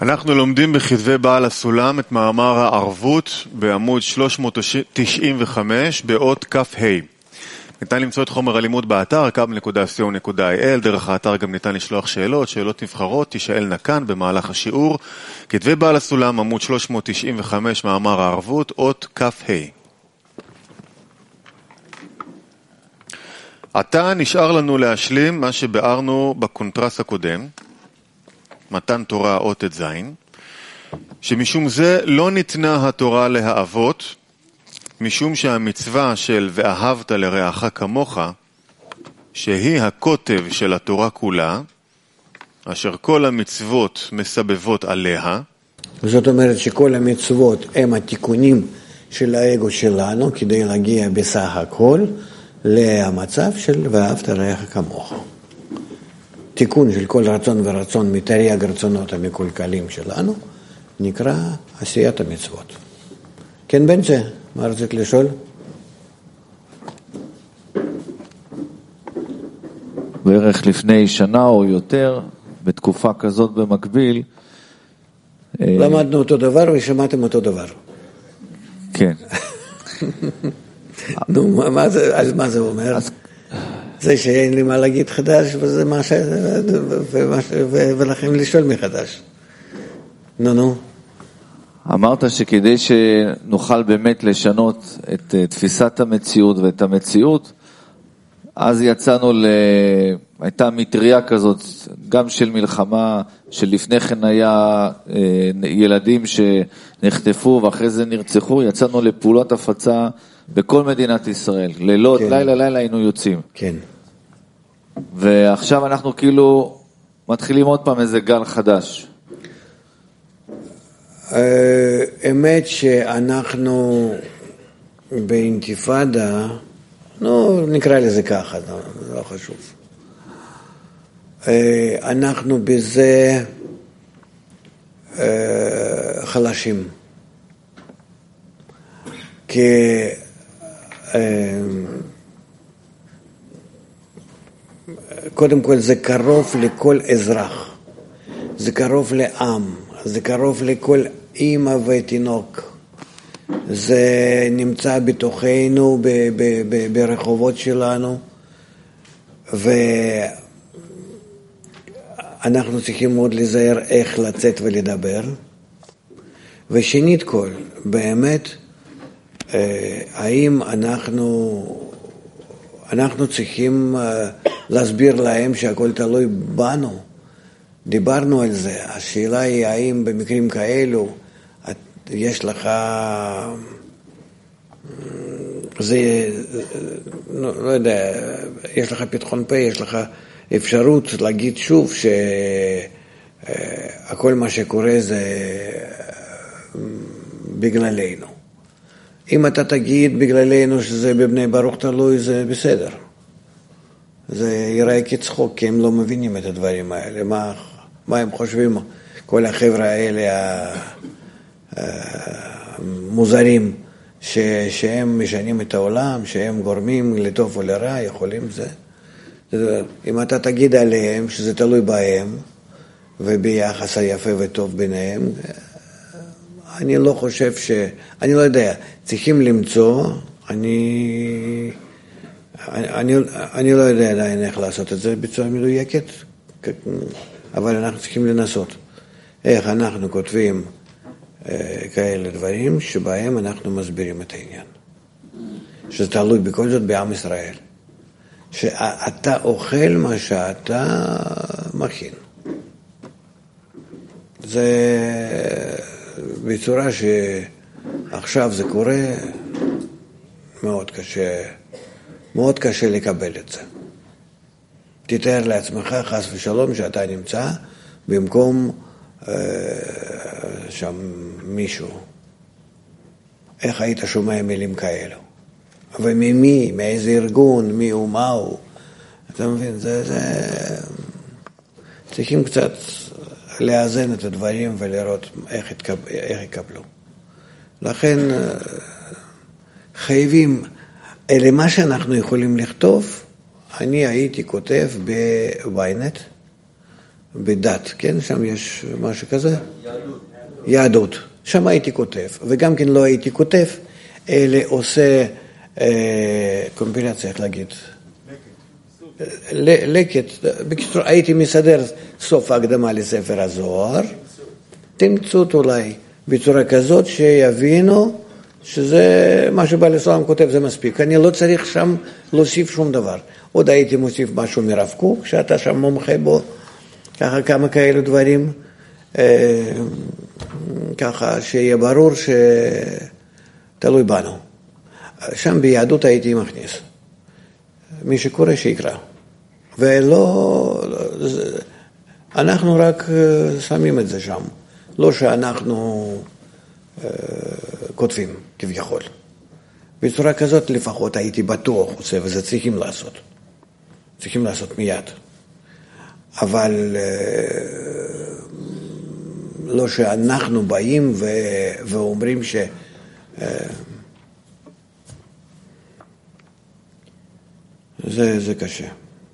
אנחנו לומדים בכתבי בעל הסולם את מאמר הערבות בעמוד 395 באות כ"ה. ניתן למצוא את חומר הלימוד באתר kab.co.il. דרך האתר גם ניתן לשלוח שאלות נבחרות, תשאלנה כאן במהלך השיעור. כתבי בעל הסולם עמוד 395 מאמר הערבות אות כ"ה. עתה נשאר לנו להשלים מה שבארנו בקונטרס הקודם, מתן תורה אות את זין, שמשום זה לא ניתנה התורה להאבות, משום שהמצווה של ואהבת לרעך כמוך, שהיא הכותב של התורה כולה, אשר כל המצוות מסבבות עליה. זאת אומרת שכל המצוות הם התיקונים של האגו שלנו, כדי להגיע בסך הכל למצב של ואהבת לרעך כמוך. תיקון של כל רצון ורצון מתרי"ג רצונות המקולקלים שלנו, נקרא עשיית המצוות. כן בן זה, מה רצית לשאול? בערך לפני שנה או יותר, בתקופה כזאת במקביל, למדנו אותו דבר ושמעתם אותו דבר. כן. נו, אז מה זה אומר? זה שאין לי מה להגיד חדש, וזה מה ולכן לשאול מחדש. נו. אמרת שכדי שנוכל באמת לשנות את תפיסת המציאות ואת המציאות, אז יצאנו הייתה מטריה כזאת, גם של מלחמה, שלפני כן היה ילדים שנחטפו ואחרי זה נרצחו, יצאנו לפעולת הפצה בכל מדינת ישראל. לילות, כן. לילה היינו יוצאים. כן. ועכשיו אנחנו כאילו מתחילים עוד פעם איזה גל חדש. האמת שאנחנו באינתיפאדה, נקרא לזה ככה, לא חשוב. אנחנו בזה חלשים. כי קודם כל זה קרוב לכל אזרח, זה קרוב לעם, זה קרוב לכל אמא ותינוק, זה נמצא בתוכנו, ברחובות שלנו, ואנחנו צריכים מאוד להיזהר איך לצאת ולדבר. ושנית כל, באמת, האם אנחנו צריכים להסביר להם שהכל תלוי בנו? דיברנו על זה. השאלה היא האם במקרים כאלו יש לך, לא יודע, יש לך פתחון פה, יש לך אפשרות להגיד שוב שהכל מה שקורה זה בגללנו. אם אתה תגיד בגללנו שזה בבני ברוך תלוי, זה בסדר. זה ייראה כצחוק, כי הם לא מבינים את הדברים האלה. מה הם חושבים? כל החבר'ה האלה המוזרים, שהם משנים את העולם, שהם גורמים לטוב או לרע, יכולים זה. אם אתה תגיד עליהם שזה תלוי בהם, וביחס היפה וטוב ביניהם, אני לא חושב אני לא יודע, צריכים למצוא, אני לא יודע עדיין איך לעשות את זה בצורה מדויקת, אבל אנחנו צריכים לנסות. איך אנחנו כותבים כאלה דברים שבהם אנחנו מסבירים את העניין. שזה תלוי בכל זאת בעם ישראל. שאתה אוכל מה שאתה מכין. זה בצורה שעכשיו זה קורה מאוד קשה לקבל את זה. תתאר לעצמך חס ושלום שאתה נמצא במקום שם מישהו. איך היית שומע מילים כאלו? וממי, מאיזה ארגון, מי הוא, מה הוא? אתה מבין, צריכים קצת לאזן את הדברים ולראות איך יקבלו. לכן חייבים, אלה מה שאנחנו יכולים לכתוב, אני הייתי כותב בוויינט, בדת, כן? שם יש משהו כזה? יהדות. שם הייתי כותב, וגם כן לא הייתי כותב, אלא עושה קומפילציה, איך להגיד? לקט. בקיצור, הייתי מסדר סוף ההקדמה לספר הזוהר, תמצאות אולי בצורה כזאת שיבינו שזה מה שבעל הסולם כותב זה מספיק. אני לא צריך שם להוסיף שום דבר. עוד הייתי מוסיף משהו מרב קוק, שאתה שם מומחה בו, ככה כמה כאלו דברים, ככה שיהיה ברור שתלוי בנו. שם ביהדות הייתי מכניס. מי שקורא שיקרא. ולא, אנחנו רק שמים את זה שם. לא שאנחנו כותבים כביכול. בצורה כזאת לפחות הייתי בטוח עושה, וזה צריכים לעשות. צריכים לעשות מיד. אבל לא שאנחנו באים ואומרים ש... זה קשה.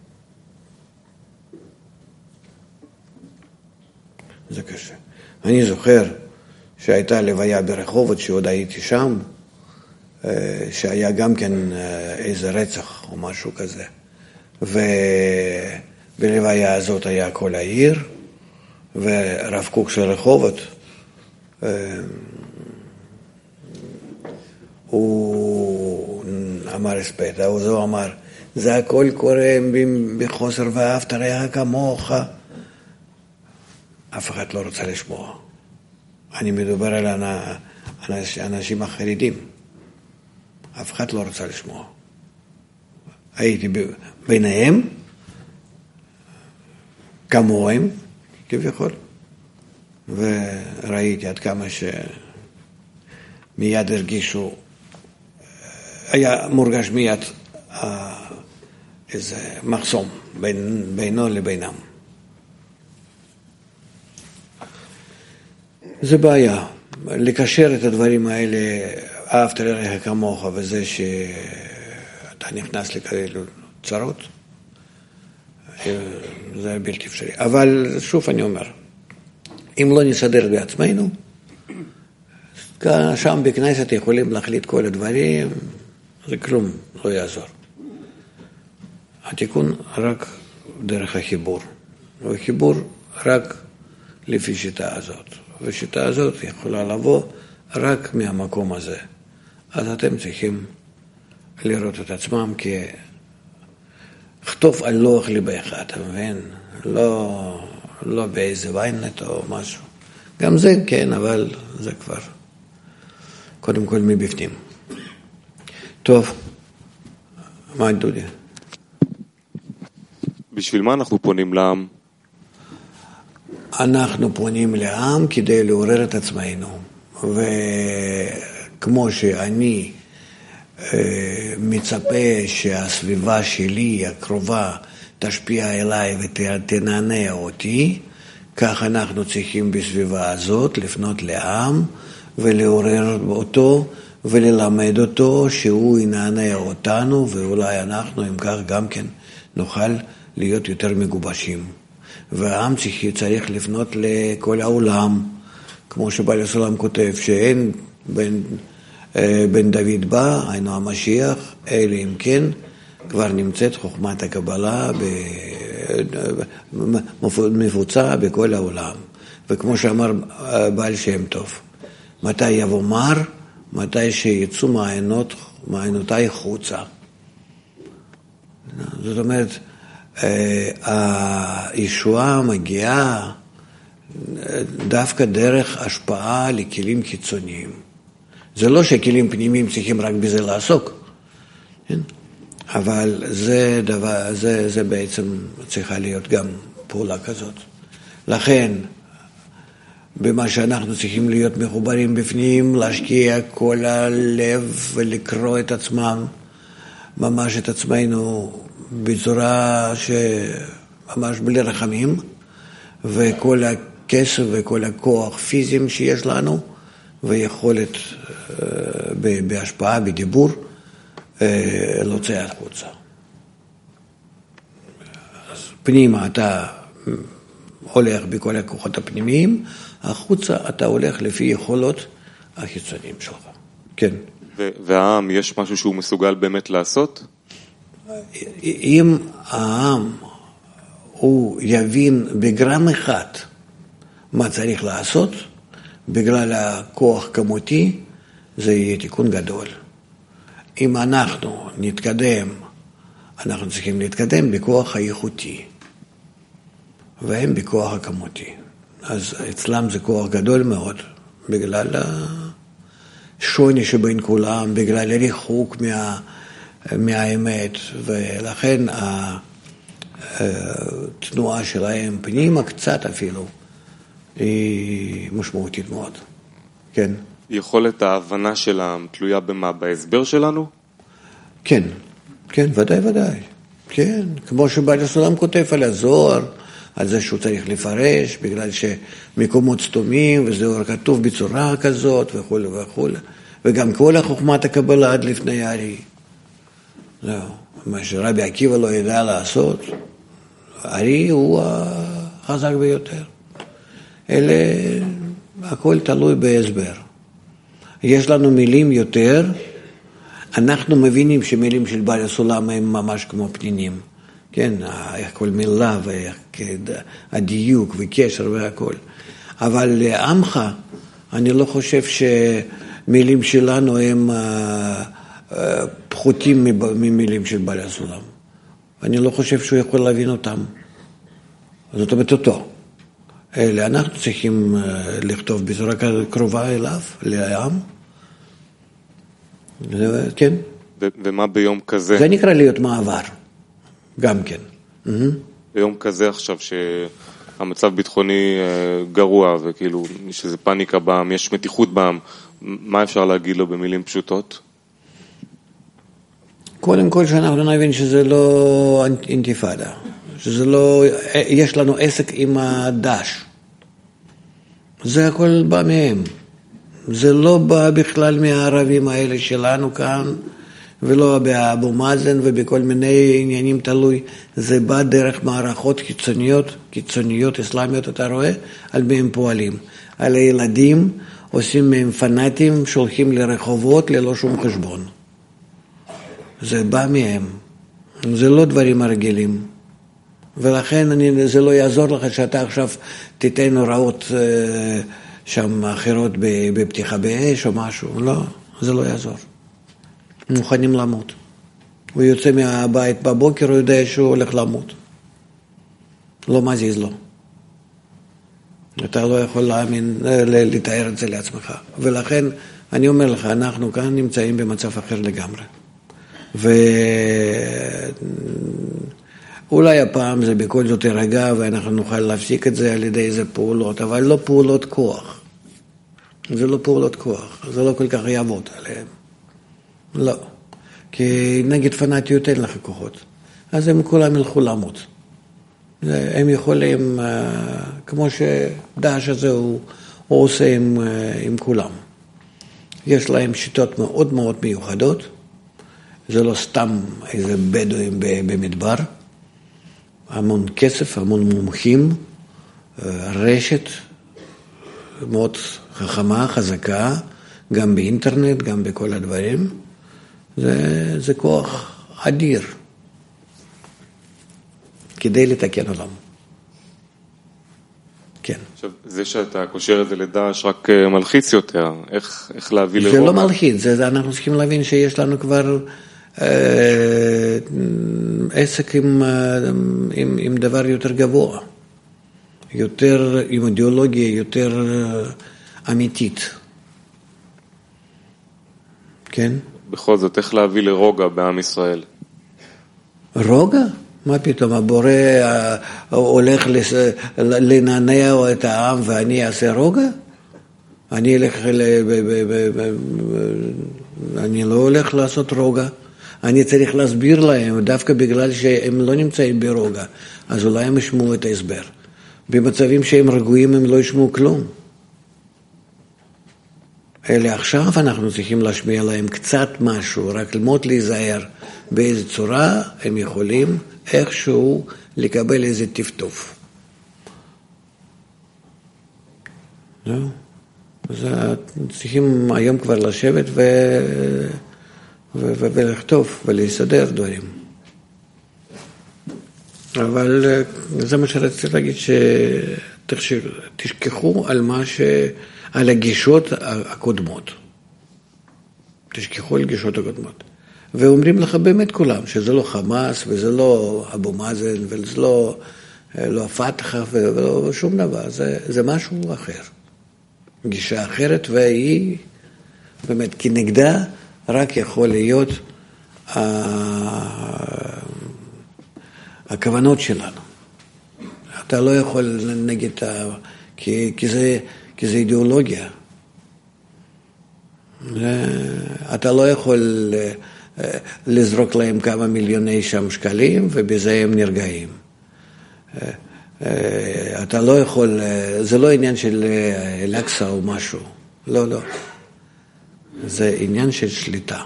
זה קשה. אני זוכר שהייתה לוויה ברחובות שעוד הייתי שם, שהיה גם כן איזה רצח או משהו כזה. ובלוויה הזאת היה כל העיר, ורב קוק של רחובות, הוא אמר הספד, הוא אמר, זה הכל קורה בחוסר ואהבת רעך כמוך. אף אחד לא רוצה לשמוע. אני מדבר על אנשים החרדים. אף אחד לא רוצה לשמוע. הייתי ביניהם, כמוהם, כביכול, וראיתי עד כמה שמיד הרגישו, היה מורגש מיד איזה מחסום בינו לבינם. זה בעיה, לקשר את הדברים האלה, אהבת לרעך כמוך, וזה שאתה נכנס לכאלו צרות, זה בלתי אפשרי. אבל שוב אני אומר, אם לא נסדר בעצמנו, שם בכנסת יכולים להחליט כל הדברים, זה כלום לא יעזור. התיקון רק דרך החיבור, וחיבור רק לפי שיטה הזאת. ושיטה הזאת יכולה לבוא רק מהמקום הזה. אז אתם צריכים לראות את עצמם ככתוב על לוח ליבך, אתה מבין? לא באיזה ויינט או משהו. גם זה כן, אבל זה כבר קודם כל מבפנים. טוב, מה דודי? בשביל מה אנחנו פונים לעם? אנחנו פונים לעם כדי לעורר את עצמנו, וכמו שאני מצפה שהסביבה שלי הקרובה תשפיע אליי ותנענע אותי, כך אנחנו צריכים בסביבה הזאת לפנות לעם ולעורר אותו וללמד אותו שהוא ינענע אותנו, ואולי אנחנו אם כך גם כן נוכל להיות יותר מגובשים. והעם צריך לפנות לכל העולם, כמו שבעל הסולם כותב, שאין בן דוד בא, היינו המשיח, אלא אם כן כבר נמצאת חוכמת הקבלה מפוצה בכל העולם. וכמו שאמר בעל שם טוב, מתי יבוא מר? מתי שיצאו מעיינותיי חוצה. זאת אומרת, הישועה מגיעה דווקא דרך השפעה לכלים חיצוניים. זה לא שכלים פנימיים צריכים רק בזה לעסוק, כן? אבל זה בעצם צריכה להיות גם פעולה כזאת. לכן, במה שאנחנו צריכים להיות מחוברים בפנים, להשקיע כל הלב ולקרוא את עצמם, ממש את עצמנו, בצורה שממש בלי רחמים, וכל הכסף וכל הכוח פיזיים שיש לנו, ויכולת בהשפעה, בדיבור, להוציא החוצה. אז פנימה אתה הולך בכל הכוחות הפנימיים, החוצה אתה הולך לפי יכולות החיצוניים שלך. כן. והעם, יש משהו שהוא מסוגל באמת לעשות? אם העם הוא יבין בגרם אחד מה צריך לעשות, בגלל הכוח כמותי, זה יהיה תיקון גדול. אם אנחנו נתקדם, אנחנו צריכים להתקדם בכוח האיכותי, והם בכוח הכמותי. אז אצלם זה כוח גדול מאוד, בגלל השוני שבין כולם, בגלל הריחוק מהאמת, ולכן התנועה שלהם פנימה קצת אפילו, היא משמעותית מאוד. כן. יכולת ההבנה שלהם תלויה במה? בהסבר שלנו? כן, כן, ודאי. כן, כמו שבעל הסולם כותב על הזוהר, על זה שהוא צריך לפרש, בגלל שמקומות סתומים, וזוהר כתוב בצורה כזאת, וכו' וכו'. וגם כל החוכמת הקבלה עד לפני הארי. זהו, מה שרבי עקיבא לא ידע לעשות, הארי הוא החזק ביותר. אלה, הכל תלוי בהסבר. יש לנו מילים יותר, אנחנו מבינים שמילים של בעל הסולם הם ממש כמו פנינים. כן, כל מילה והדיוק וקשר והכל. אבל לעמך, אני לא חושב שמילים שלנו הם פחותים ממילים של בעל הסולם. אני לא חושב שהוא יכול להבין אותם. זאת אומרת אותו. אלה אנחנו צריכים לכתוב בצורה קרובה אליו, לעם. כן. ומה ביום כזה? זה נקרא להיות מעבר. גם כן. ביום כזה עכשיו שהמצב ביטחוני גרוע וכאילו שזה פאניקה בעם, יש מתיחות בעם, מה אפשר להגיד לו במילים פשוטות? קודם כל שאנחנו נבין שזה לא אינתיפאדה, שזה לא, יש לנו עסק עם הדש. זה הכל בא מהם. זה לא בא בכלל מהערבים האלה שלנו כאן, ולא באבו מאזן ובכל מיני עניינים תלוי. זה בא דרך מערכות קיצוניות אסלאמיות, אתה רואה? על מי הם פועלים. על הילדים עושים מהם פנאטים, שולחים לרחובות ללא שום חשבון. זה בא מהם. זה לא דברים הרגילים. ולכן זה לא יעזור לך שאתה עכשיו תיתן הוראות שם אחרות בפתיחה באש או משהו. לא, זה לא יעזור. מוכנים למות. הוא יוצא מהבית בבוקר, הוא יודע שהוא הולך למות. לא מזיז לו. אתה לא יכול לתאר את זה לעצמך. ולכן אני אומר לך, אנחנו כאן נמצאים במצב אחר לגמרי. ואולי הפעם זה בכל זאת ירגע, ואנחנו נוכל להפסיק את זה על ידי איזה פעולות, אבל לא פעולות כוח. זה לא פעולות כוח, זה לא כל כך יעבוד עליהם. לא. כי נגד פנאטיות אין לך כוחות. אז הם כולם ילכו למות. הם יכולים, כמו שדאעש הזה הוא עושה עם כולם. יש להם שיטות מאוד מאוד מיוחדות. זה לא סתם איזה בדואים במדבר. המון כסף, המון מומחים, רשת מאוד חכמה, חזקה, גם באינטרנט, גם בכל הדברים. זה כוח אדיר כדי לתקן עולם. כן. עכשיו, זה שאתה קושר את זה לדאעש רק מלחיץ יותר. איך להביא לרוב? זה לא מלחיץ, אנחנו צריכים להבין שיש לנו כבר עסק עם דבר יותר גבוה, יותר עם אידיאולוגיה יותר אמיתית. כן? בכל זאת, איך להביא לרוגע בעם ישראל? רוגע? מה פתאום? הבורא הולך לנענע את העם ואני אעשה רוגע? אני לא הולך לעשות רוגע. אני צריך להסביר להם, דווקא בגלל שהם לא נמצאים ברוגע, אז אולי הם ישמעו את ההסבר. במצבים שהם רגועים הם לא ישמעו כלום. אלה עכשיו אנחנו צריכים להשמיע להם קצת משהו, רק ללמוד להיזהר באיזה צורה הם יכולים איכשהו לקבל איזה טפטוף. זהו. אז צריכים היום כבר לשבת ולכתוב ולהסדר דברים. אבל זה מה שרציתי להגיד, שתשכחו על הגישות הקודמות. תשכחו על הגישות הקודמות. ואומרים לך באמת כולם, שזה לא חמאס, וזה לא אבו מאזן, וזה לא הפתח, ולא שום דבר. זה משהו אחר. גישה אחרת, והיא באמת כנגדה רק יכול להיות הכוונות שלנו. אתה לא יכול נגד, כי זה אידיאולוגיה. אתה לא יכול לזרוק להם כמה מיליוני שם שקלים, ובזה הם נרגעים. אתה לא יכול, זה לא עניין של אל-אקצא או משהו. לא, לא. זה עניין של שליטה.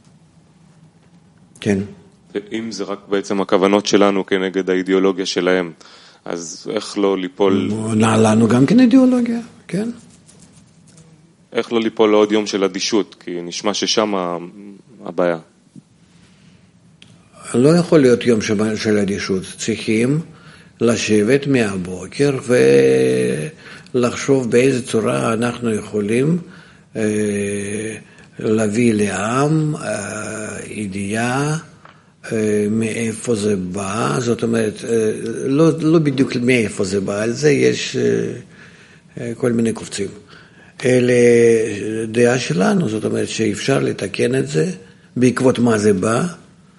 כן. אם זה רק בעצם הכוונות שלנו כנגד האידיאולוגיה שלהם, אז איך לא ליפול... לנו גם כן אידיאולוגיה, כן. איך לא ליפול לעוד יום של אדישות, כי נשמע ששם הבעיה. לא יכול להיות יום של אדישות. צריכים לשבת מהבוקר ולחשוב באיזה צורה אנחנו יכולים להביא לעם ידיעה מאיפה זה בא, זאת אומרת, לא בדיוק מאיפה זה בא, על זה יש כל מיני קופצים. אלה דעה שלנו, זאת אומרת שאפשר לתקן את זה, בעקבות מה זה בא,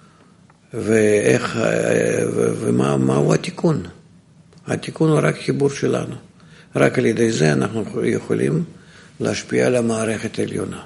ומהו התיקון. התיקון הוא רק חיבור שלנו. רק על ידי זה אנחנו יכולים להשפיע על המערכת העליונה.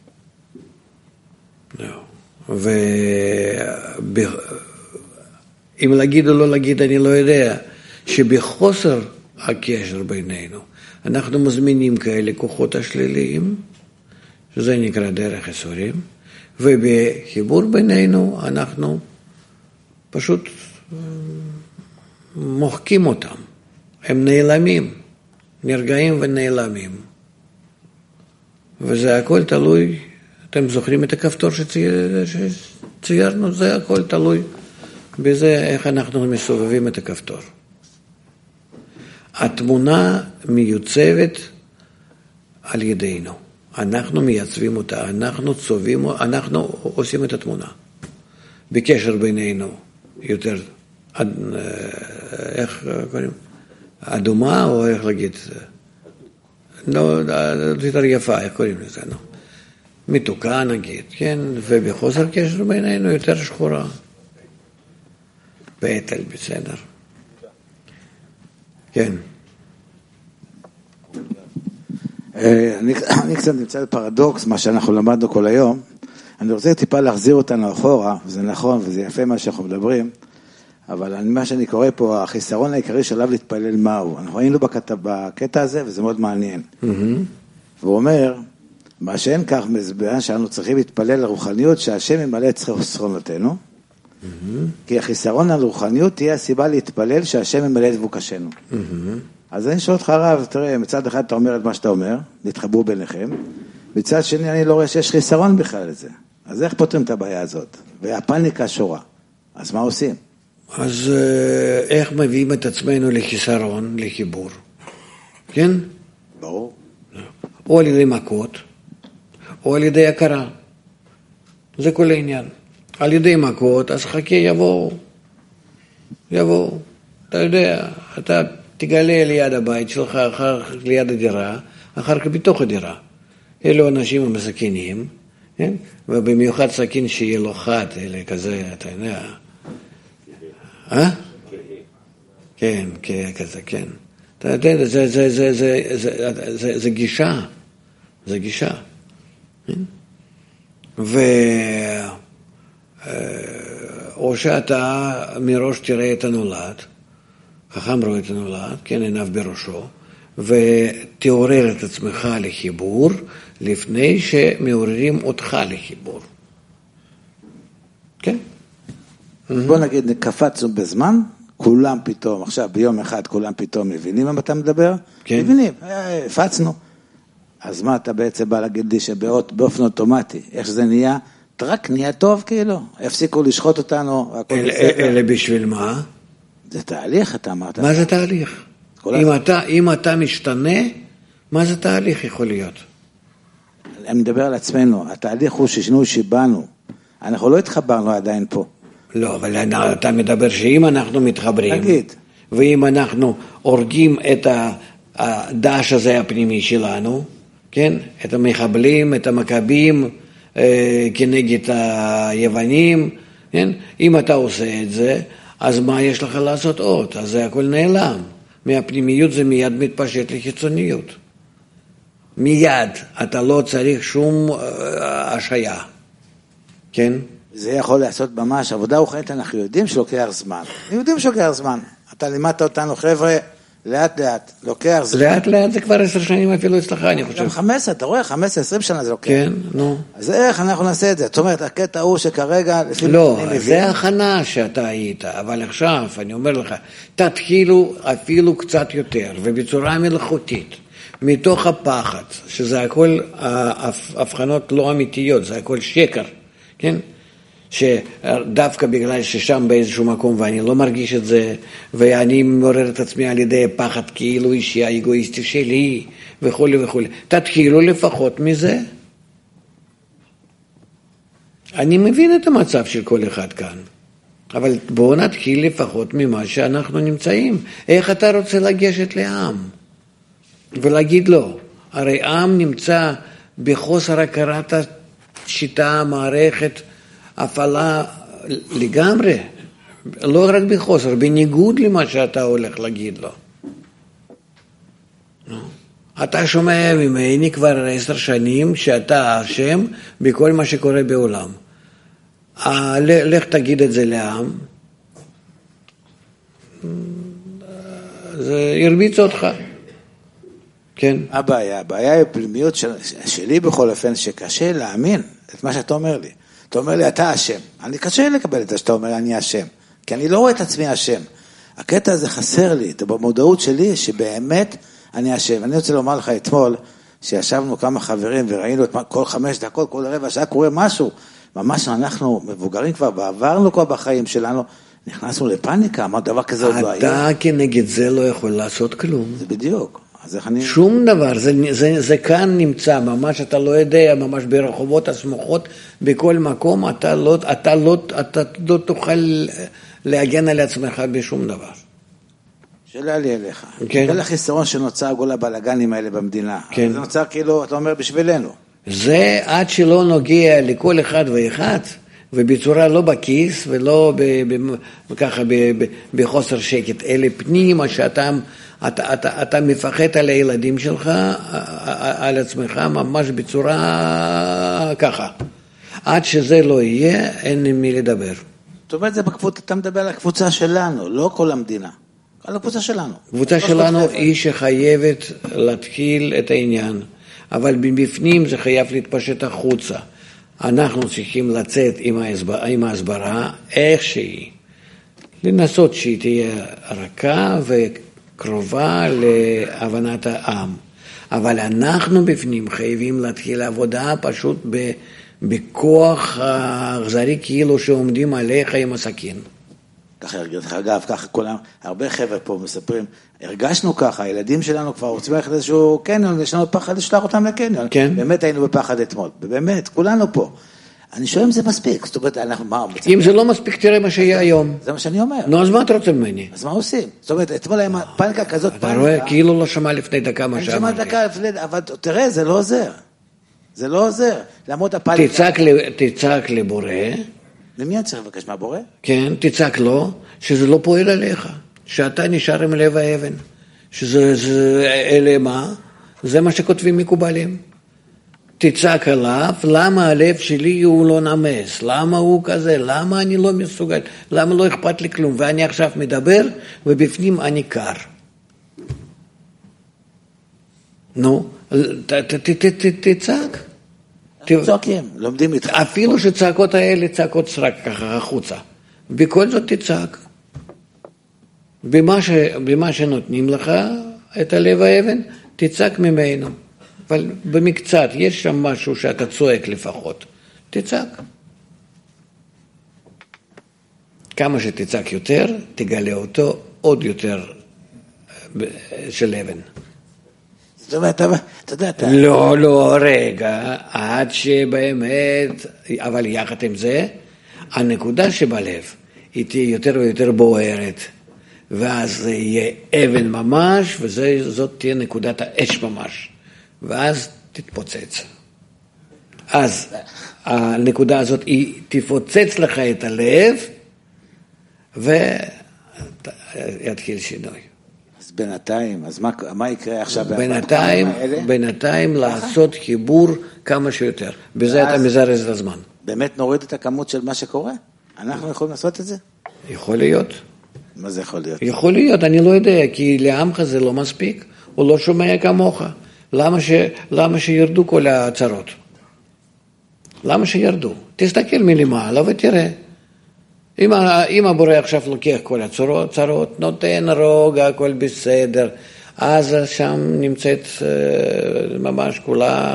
ואם להגיד או לא להגיד, אני לא יודע, שבחוסר הקשר בינינו, אנחנו מזמינים כאלה כוחות השליליים, שזה נקרא דרך איסורים, ובחיבור בינינו אנחנו פשוט מוחקים אותם. הם נעלמים, נרגעים ונעלמים. וזה הכל תלוי, אתם זוכרים את הכפתור שציירנו? זה הכל תלוי בזה איך אנחנו מסובבים את הכפתור. התמונה מיוצבת על ידינו. אנחנו מייצבים אותה, אנחנו צובעים, אנחנו עושים את התמונה. בקשר בינינו יותר, איך קוראים? אדומה או איך להגיד? לא, יותר יפה, איך קוראים לזה? לא. מתוקה נגיד, כן? ובחוסר קשר בינינו יותר שחורה. פטל, בסדר. כן. אני קצת נמצא בפרדוקס, מה שאנחנו למדנו כל היום. אני רוצה טיפה להחזיר אותנו אחורה, וזה נכון, וזה יפה מה שאנחנו מדברים, אבל מה שאני קורא פה, החיסרון העיקרי שעליו להתפלל מהו. אנחנו היינו בקטע הזה, וזה מאוד מעניין. והוא אומר, מה שאין כך מזבן, שאנו צריכים להתפלל לרוחניות, שהשם ימלא את חסרונותינו, כי החיסרון על רוחניות תהיה הסיבה להתפלל, שהשם ימלא את מבוקשנו. אז אני שואל אותך הרב, תראה, מצד אחד אתה אומר את מה שאתה אומר, נתחברו ביניכם, מצד שני אני לא רואה שיש חיסרון בכלל לזה. אז איך פותרים את הבעיה הזאת? והפניקה שורה. אז מה עושים? אז איך מביאים את עצמנו לחיסרון, לחיבור? כן? ברור. או על ידי מכות, או על ידי הכרה. זה כל העניין. על ידי מכות, אז חכה יבואו. אתה יודע, אתה תגלה ליד הבית שלך, ליד הדירה, אחר כך בתוך הדירה. אלו אנשים עם סכינים, כן? ובמיוחד סכין שיהיה לו חד, אלה כזה, אתה יודע. כן, כזה, כן. אתה יודע, זה גישה. זה גישה. או שאתה מראש תראה את הנולד, חכם רואה את הנולד, כן, עיניו בראשו, ותעורר את עצמך לחיבור, לפני שמעוררים אותך לחיבור. כן? בוא נגיד, קפצנו בזמן, כולם פתאום, עכשיו ביום אחד כולם פתאום מבינים מה אתה מדבר? כן. מבינים, הפצנו. אז מה אתה בעצם בא להגיד לי שבאופן אוטומטי, איך שזה נהיה, רק נהיה טוב כאילו, הפסיקו לשחוט אותנו, אלה בשביל מה? זה תהליך, אתה אמרת. מה זה תהליך? אם אתה משתנה, מה זה תהליך יכול להיות? אני מדבר על עצמנו, התהליך הוא ששינוי שבאנו, אנחנו לא התחברנו עדיין פה. לא, אבל אתה מדבר שאם אנחנו מתחברים, תגיד. ואם אנחנו הורגים את הדש הזה הפנימי שלנו, כן? את המחבלים, את המכבים, כנגד היוונים, כן? אם אתה עושה את זה, אז מה יש לך לעשות עוד? אז זה הכל נעלם. מהפנימיות זה מיד מתפשט לחיצוניות. מיד, אתה לא צריך שום השהיה, כן? זה יכול לעשות ממש, עבודה רוחנית אנחנו יודעים שלוקח זמן. יודעים שלוקח זמן. אתה לימדת אותנו, חבר'ה, לאט לאט, לוקח זמן. לאט לאט זה כבר 10 שנים אפילו אצלך, אני חושב. גם 15, אתה רואה, 15-20 שנה זה לוקח. כן, נו. אז איך אנחנו נעשה את זה? זאת אומרת, הקטע הוא שכרגע... לא, זה הכנה שאתה היית, אבל עכשיו, אני אומר לך, תתחילו אפילו קצת יותר, ובצורה מלאכותית, מתוך הפחד, שזה הכל הבחנות לא אמיתיות, זה הכל שקר, כן? שדווקא בגלל ששם באיזשהו מקום ואני לא מרגיש את זה, ואני מעורר את עצמי על ידי פחד כאילו אישי האגואיסטי שלי וכו' וכו'. תתחילו לפחות מזה. אני מבין את המצב של כל אחד כאן, אבל בואו נתחיל לפחות ממה שאנחנו נמצאים. איך אתה רוצה לגשת לעם? ולהגיד לו, הרי עם נמצא בחוסר הכרת השיטה, המערכת, הפעלה לגמרי, לא רק בחוסר, בניגוד למה שאתה הולך להגיד לו. אתה שומע ממני כבר 10 שנים שאתה אשם בכל מה שקורה בעולם. לך תגיד את זה לעם, זה ירביץ אותך. כן. הבעיה היא פנימיות שלי בכל אופן, שקשה להאמין את מה שאתה אומר לי. אתה אומר לי, אתה אשם. אני קשה לקבל את זה שאתה אומר, אני אשם. כי אני לא רואה את עצמי אשם. הקטע הזה חסר לי, זה במודעות שלי, שבאמת אני אשם. אני רוצה לומר לך אתמול, שישבנו כמה חברים וראינו את כל 5 דקות, כל רבע שעה קורה משהו. ממש אנחנו מבוגרים כבר, ועברנו כבר בחיים שלנו, נכנסנו לפניקה, אמר דבר כזה עוד לא היה. אתה כנגד זה לא יכול לעשות כלום. זה בדיוק. שום דבר, זה כאן נמצא, ממש אתה לא יודע, ממש ברחובות הסמוכות, בכל מקום, אתה לא תוכל להגן על עצמך בשום דבר. שאלה לי אליך. כן. זה לחיסרון שנוצר כל הבלגנים האלה במדינה. כן. זה נוצר כאילו, אתה אומר, בשבילנו. זה עד שלא נוגע לכל אחד ואחד, ובצורה לא בכיס, ולא ככה בחוסר שקט, אלה פנימה שאתה... אתה מפחד על הילדים שלך, על עצמך, ממש בצורה ככה. עד שזה לא יהיה, אין עם מי לדבר. זאת אומרת, אתה מדבר על הקבוצה שלנו, לא כל המדינה. על הקבוצה שלנו. הקבוצה שלנו היא שחייבת להתחיל את העניין, אבל בפנים זה חייב להתפשט החוצה. אנחנו צריכים לצאת עם ההסברה, איך שהיא. לנסות שהיא תהיה רכה קרובה להבנת העם. אבל אנחנו בפנים חייבים להתחיל עבודה פשוט בכוח האכזרי כאילו שעומדים עליך עם הסכין. ככה, אגב, ככה כולם, הרבה חבר'ה פה מספרים, הרגשנו ככה, הילדים שלנו כבר רוצים ללכת איזשהו קניון, יש לנו פחד לשלוח אותם לקניון. כן. באמת היינו בפחד אתמול, באמת, כולנו פה. אני שואל אם זה מספיק, זאת אומרת, אם זה לא מספיק, תראה מה שיהיה היום. זה מה שאני אומר. נו, אז מה אתה רוצה ממני? אז מה עושים? זאת אומרת, אתמול היה פניקה כזאת, אתה רואה, כאילו לא שמע לפני דקה מה שאמרתי. אני שמע דקה לפני, אבל תראה, זה לא עוזר. זה לא עוזר. למרות הפניקה. תצעק לבורא. למי אני צריך לבקש מהבורא? כן, תצעק לו, שזה לא פועל עליך. שאתה נשאר עם לב האבן. שזה, אלה מה? זה מה שכותבים מקובלים. תצעק עליו, למה הלב שלי הוא לא נמס, למה הוא כזה, למה אני לא מסוגל, למה לא אכפת לי כלום, ואני עכשיו מדבר, ובפנים אני קר. נו, תצעק. צועקים, לומדים איתך. אפילו שצעקות האלה צעקות סרק ככה החוצה, בכל זאת תצעק. במה שנותנים לך את הלב האבן, תצעק ממנו. אבל במקצת, יש שם משהו שאתה צועק לפחות. תצעק. כמה שתצעק יותר, תגלה אותו עוד יותר של אבן. זאת אומרת, אתה יודע, לא, רגע, עד שבאמת, אבל יחד עם זה, הנקודה שבלב, היא תהיה יותר ויותר בוערת, ואז זה יהיה אבן ממש, וזאת תהיה נקודת האש ממש, ואז תתפוצץ. אז הנקודה הזאת, היא תפוצץ לך את הלב, ויתחיל שינוי. אז בינתיים, אז מה יקרה עכשיו? בינתיים לעשות חיבור כמה שיותר. בזה אתה מזרז את הזמן. באמת נוריד את הכמות של מה שקורה? אנחנו יכולים לעשות את זה? יכול להיות. מה זה יכול להיות? יכול להיות, אני לא יודע, כי לעמך זה לא מספיק, הוא לא שומע כמוך. למה שירדו כל הצרות? למה שירדו? תסתכל מלמעלה ותראה. אם הבורא עכשיו לוקח כל הצרות, נותן רוגע, הכל בסדר, אז שם נמצאת ממש כולה,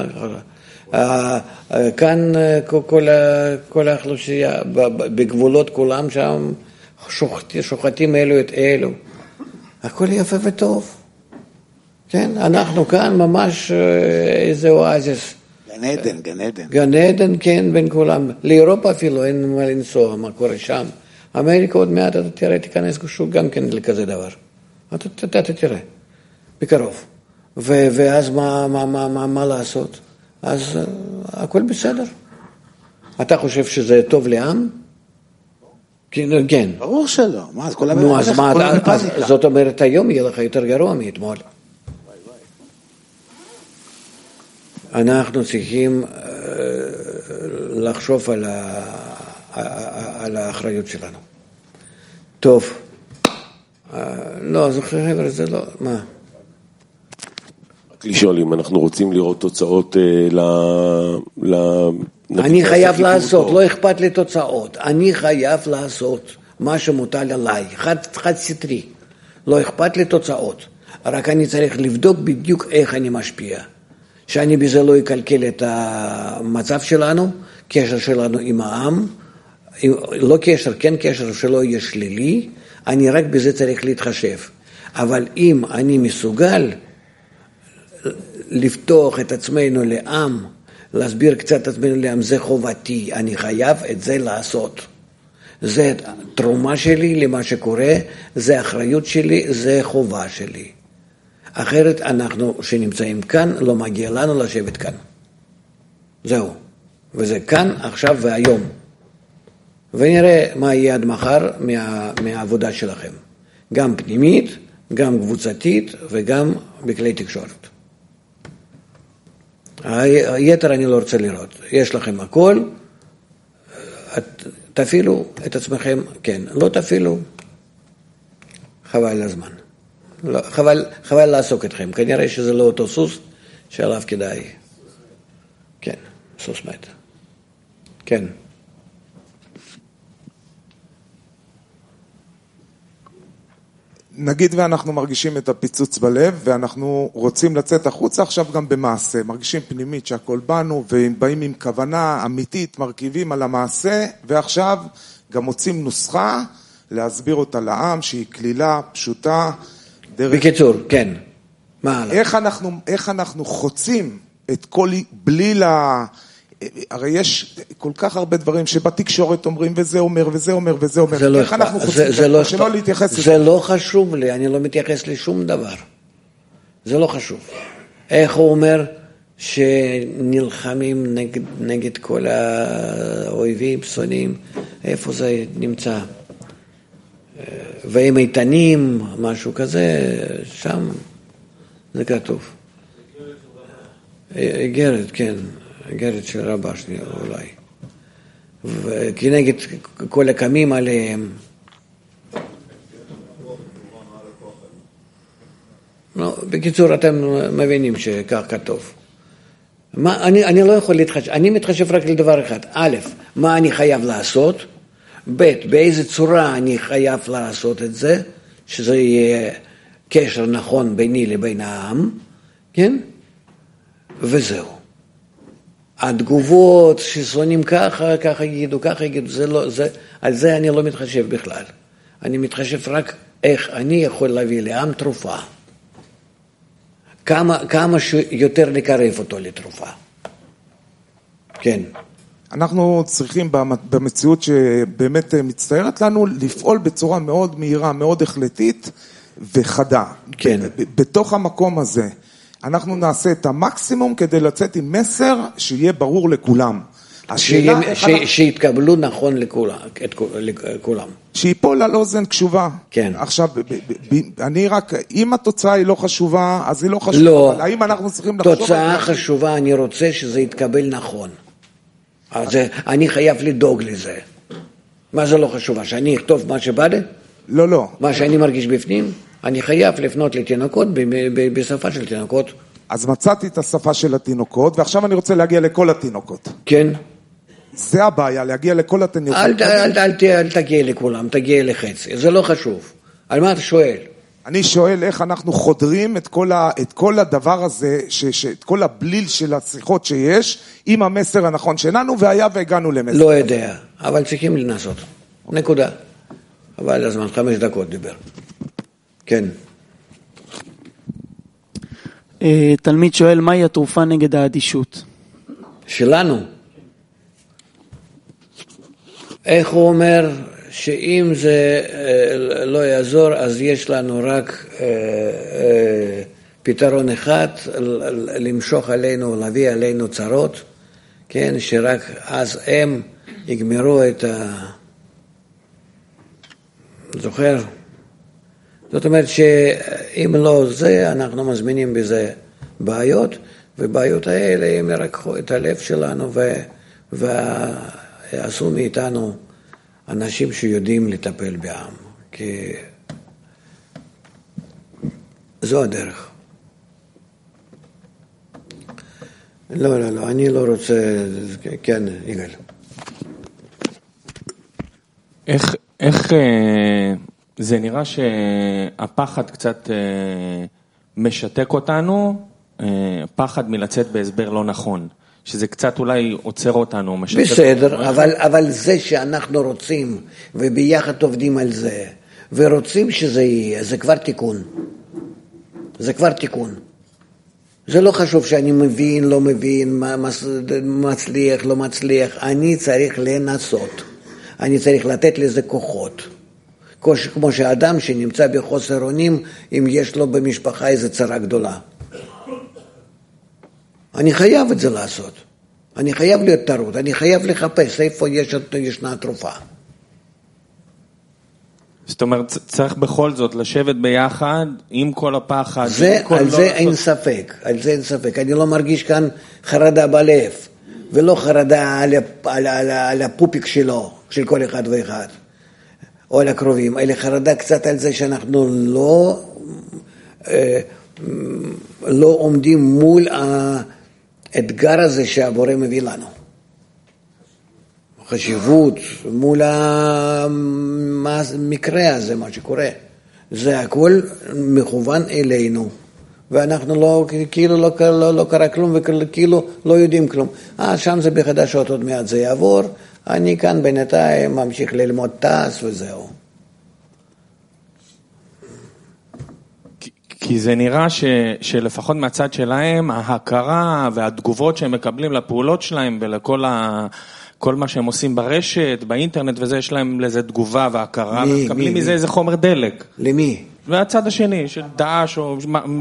כאן כל האוכלוסייה, בגבולות כולם שם שוחטים אלו את אלו. הכל יפה וטוב. כן, אנחנו כאן ממש איזה אואזיס. גן עדן, כן, בין כולם. לאירופה אפילו אין מה לנסוע, מה קורה שם. אמריקה עוד מעט, אתה תראה, תיכנס שוב גם כן לכזה דבר. אתה תראה, בקרוב. ואז מה לעשות? אז הכל בסדר. אתה חושב שזה טוב לעם? כן. ברור שלא. מה, אז כולם... נו, אז זאת אומרת, היום יהיה לך יותר גרוע מאתמול. אנחנו צריכים לחשוב על האחריות שלנו. טוב. לא, זה חבר'ה, זה לא, מה? רק לשאול אם אנחנו רוצים לראות תוצאות אני חייב לעשות, לא אכפת לי תוצאות. אני חייב לעשות מה שמוטל עליי, חד סטרי. לא אכפת לי תוצאות. רק אני צריך לבדוק בדיוק איך אני משפיע. שאני בזה לא אקלקל את המצב שלנו, קשר שלנו עם העם, לא קשר, כן קשר שלא יהיה שלילי, אני רק בזה צריך להתחשב. אבל אם אני מסוגל לפתוח את עצמנו לעם, להסביר קצת את עצמנו לעם, זה חובתי, אני חייב את זה לעשות. זה תרומה שלי למה שקורה, זה אחריות שלי, זה חובה שלי. אחרת אנחנו שנמצאים כאן, לא מגיע לנו לשבת כאן. זהו. וזה כאן, עכשיו והיום. ונראה מה יהיה עד מחר מהעבודה שלכם. גם פנימית, גם קבוצתית וגם בכלי תקשורת. היתר אני לא רוצה לראות. יש לכם הכל, תפעילו את עצמכם, כן. לא תפעילו, חבל הזמן. לא, חבל לעסוק אתכם. כנראה שזה לא אותו סוס שעליו כדאי. כן, סוס מת. כן. נגיד ואנחנו מרגישים את הפיצוץ בלב, ואנחנו רוצים לצאת החוצה עכשיו גם במעשה, מרגישים פנימית שהכל בנו, ובאים עם כוונה אמיתית, מרכיבים על המעשה, ועכשיו גם מוצאים נוסחה להסביר אותה לעם, שהיא כלילה, פשוטה, דרך... בקיצור, כן. מה הלאה? איך אנחנו חוצים את כל... בלי הרי יש כל כך הרבה דברים שבתקשורת אומרים, וזה אומר, וזה אומר, וזה אומר. איך אנחנו חוצים? שלא להתייחס לזה. זה לא חשוב לי, אני לא מתייחס לשום דבר. זה לא חשוב. איך הוא אומר שנלחמים נגד כל האויבים, שונאים, איפה זה נמצא? והם איתנים, משהו כזה, שם זה כתוב. גרד, כן. גרד של רבה שלי, אולי. וכנגד כל הקמים עליהם. לא, בקיצור, אתם מבינים שכך כתוב. אני לא יכול להתחשב, אני מתחשב רק לדבר אחד. א', מה אני חייב לעשות? ב', באיזה צורה אני חייב לעשות את זה, שזה יהיה קשר נכון ביני לבין העם, כן? וזהו. התגובות ששונאים ככה, ככה יגידו, על זה אני לא מתחשב בכלל. אני מתחשב רק איך אני יכול להביא לעם תרופה. כמה שיותר לקרב אותו לתרופה. כן. אנחנו צריכים במציאות שבאמת מצטיירת לנו לפעול בצורה מאוד מהירה, מאוד החלטית וחדה. כן. בתוך המקום הזה אנחנו נעשה את המקסימום כדי לצאת עם מסר שיהיה ברור לכולם. שיתקבלו נכון לכולם. שיפול על אוזן קשובה. כן. עכשיו, אני רק, אם התוצאה היא לא חשובה, אז היא לא חשובה. לא. אבל האם אנחנו צריכים לחשוב... תוצאה חשובה, אני רוצה שזה יתקבל נכון. אז אני חייב לדאוג לזה. מה זה לא חשובה? שאני אכתוב מה שבא לי? לא, לא. מה שאני מרגיש בפנים? אני חייב לפנות לתינוקות בשפה של תינוקות. אז מצאתי את השפה של התינוקות, ועכשיו אני רוצה להגיע לכל התינוקות. כן. זה הבעיה, להגיע לכל התינוקות. אל תגיע לכולם, תגיע לחצי. זה לא חשוב. על מה אתה שואל? אני שואל איך אנחנו חודרים את כל הדבר הזה, את כל הבליל של השיחות שיש, עם המסר הנכון שלנו, והיה והגענו למסר. לא יודע, אבל צריכים לנסות. נקודה. אבל הזמן 5 דקות דיבר. כן. תלמיד שואל, מהי התרופה נגד האדישות? שלנו. איך הוא אומר שאם זה לא יעזור, אז יש לנו רק פתרון אחד, למשוך עלינו, להביא עלינו צרות, כן, שרק אז הם יגמרו את זוכר? זאת אומרת שאם לא זה, אנחנו מזמינים בזה בעיות, ובעיות האלה הם ירקחו את הלב שלנו ועשו מאיתנו אנשים שיודעים לטפל בעם, כי זו הדרך. לא, אני לא רוצה, כן, יגאל. איך זה נראה שהפחד קצת משתק אותנו, פחד מלצאת בהסבר לא נכון, שזה קצת אולי עוצר אותנו, משתק. בסדר, אבל זה שאנחנו רוצים וביחד עובדים על זה, ורוצים שזה יהיה, זה כבר תיקון. זה כבר תיקון. זה לא חשוב שאני מבין, לא מבין, מצליח, לא מצליח. אני צריך לנסות. אני צריך לתת לזה כוחות. כמו שאדם שנמצא בחוסר אונים, אם יש לו במשפחה איזו צרה גדולה. אני חייב את זה לעשות. אני חייב להיות טרות. אני חייב לחפש איפה ישנה תרופה. זאת אומרת, צריך בכל זאת לשבת ביחד עם כל הפחד. על זה אין ספק. על זה אין ספק. אני לא מרגיש כאן חרדה בלב, ולא חרדה על הפופיק שלו, של כל אחד ואחד. או על הקרובים, אלא חרדה קצת על זה שאנחנו לא עומדים מול האתגר הזה שהבורא מביא לנו. חשיבות מול המקרה הזה, מה שקורה. זה הכל מכוון אלינו, ואנחנו כאילו לא קרה כלום, וכאילו לא יודעים כלום. שם זה בחדשות, עוד מעט זה יעבור, אני כאן בינתיים ממשיך ללמוד טס וזהו. כי זה נראה שלפחות מהצד שלהם, ההכרה והתגובות שהם מקבלים לפעולות שלהם כל מה שהם עושים ברשת, באינטרנט וזה, יש להם לזה תגובה והכרה, ומקבלים מזה איזה חומר דלק. למי? והצד השני, של דאעש או...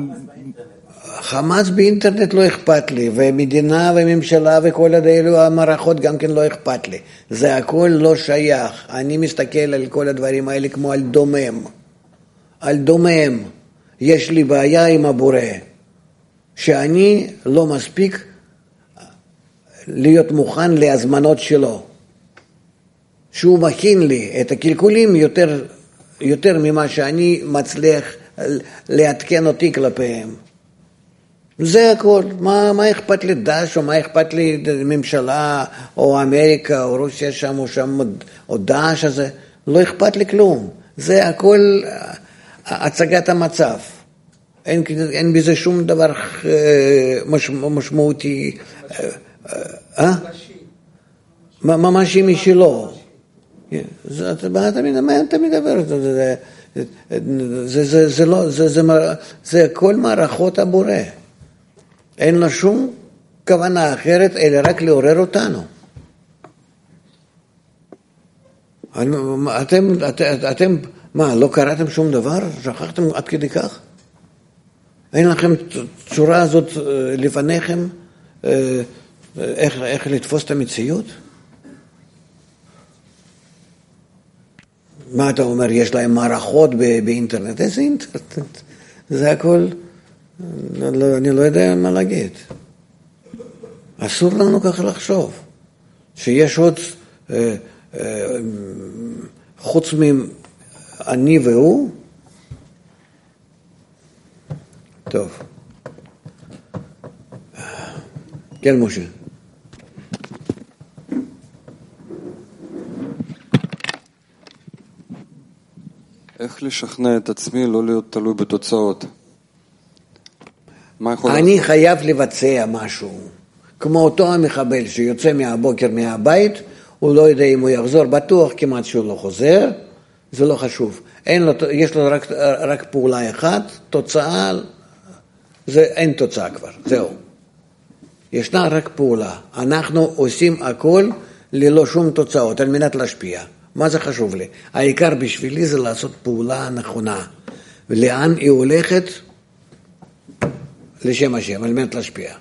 חמאס באינטרנט לא אכפת לי, ומדינה וממשלה וכל הדאלו המערכות גם כן לא אכפת לי. זה הכל לא שייך. אני מסתכל על כל הדברים האלה כמו על דומם. על דומם. יש לי בעיה עם הבורא, שאני לא מספיק להיות מוכן להזמנות שלו. שהוא מכין לי את הקלקולים יותר ממה שאני מצליח להתקן אותי כלפיהם. זה הכל. מה אכפת לי דאעש, או מה אכפת לי ממשלה, או אמריקה, או רוסיה שם, או דאעש הזה? לא אכפת לי כלום. זה הכל הצגת המצב. אין בזה שום דבר משמעותי. ממשי משלו. מה אתה מדבר? זה כל מערכות הבורא. אין לו שום כוונה אחרת, אלא רק לעורר אותנו. אתם, מה, לא קראתם שום דבר? שכחתם עד כדי כך? אין לכם צורה הזאת לפניכם, איך לתפוס את המציאות? מה אתה אומר? יש להם מערכות באינטרנט? איזה אינטרנט? זה הכל, אני לא יודע מה להגיד. אסור לנו ככה לחשוב, שיש עוד, חוץ מאני והוא. טוב. כן, משה. איך לשכנע את עצמי לא להיות תלוי בתוצאות? אני חייב לבצע משהו. כמו אותו המחבל שיוצא מהבוקר מהבית, הוא לא יודע אם הוא יחזור, בטוח כמעט שהוא לא חוזר, זה לא חשוב. יש לו רק פעולה אחת, תוצאה, אין תוצאה כבר, זהו. ישנה רק פעולה. אנחנו עושים הכל ללא שום תוצאות, על מנת להשפיע. מה זה חשוב לי? העיקר בשבילי זה לעשות פעולה נכונה. ולאן היא הולכת? לשם השם, על מנת להשפיע.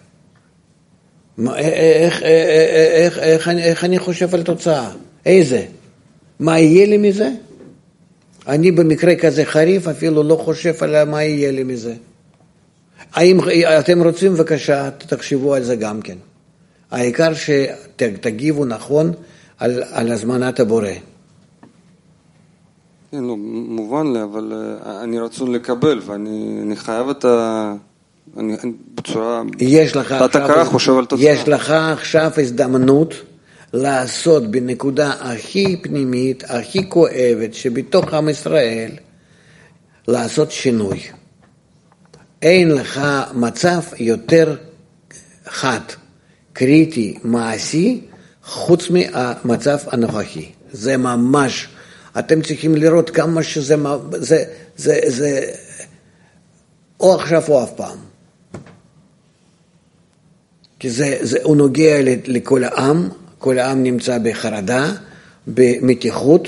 איך אני חושב על תוצאה? איזה? מה יהיה לי מזה? אני במקרה כזה חריף אפילו לא חושב על מה יהיה לי מזה. האם אתם רוצים בבקשה, תחשבו על זה גם כן. העיקר שתגיבו נכון על הזמנת הבורא. כן, לא, מובן לי, אבל אני רצון לקבל, ואני חייב את אני בצורה... יש לך עכשיו הזדמנות לעשות בנקודה הכי פנימית, הכי כואבת, שבתוך עם ישראל, לעשות שינוי. אין לך מצב יותר חד, קריטי, מעשי, חוץ מהמצב הנוכחי. זה ממש, אתם צריכים לראות כמה שזה, זה או עכשיו או אף פעם. כי הוא נוגע לכל העם, כל העם נמצא בחרדה, במתיחות,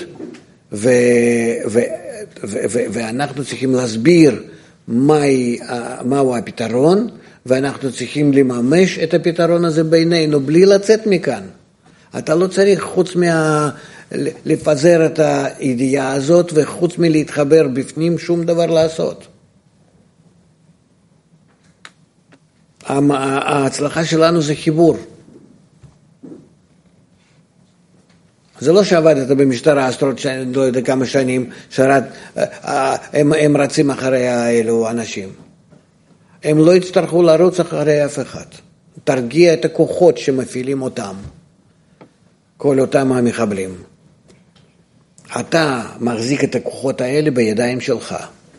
ואנחנו צריכים להסביר מהו הפתרון, ואנחנו צריכים לממש את הפתרון הזה בינינו, בלי לצאת מכאן. אתה לא צריך חוץ לפזר את הידיעה הזאת, וחוץ מלהתחבר בפנים שום דבר לעשות. ההצלחה שלנו זה חיבור. זה לא שעבדת במשטרה עשרות שנים, לא יודע כמה שנים, הם רצים אחרי האלו אנשים. הם לא יצטרכו לרוץ אחרי אף אחד. תרגיע את הכוחות שמפעילים אותם, כל אותם המחבלים. אתה מחזיק את הכוחות האלה בידיים שלך.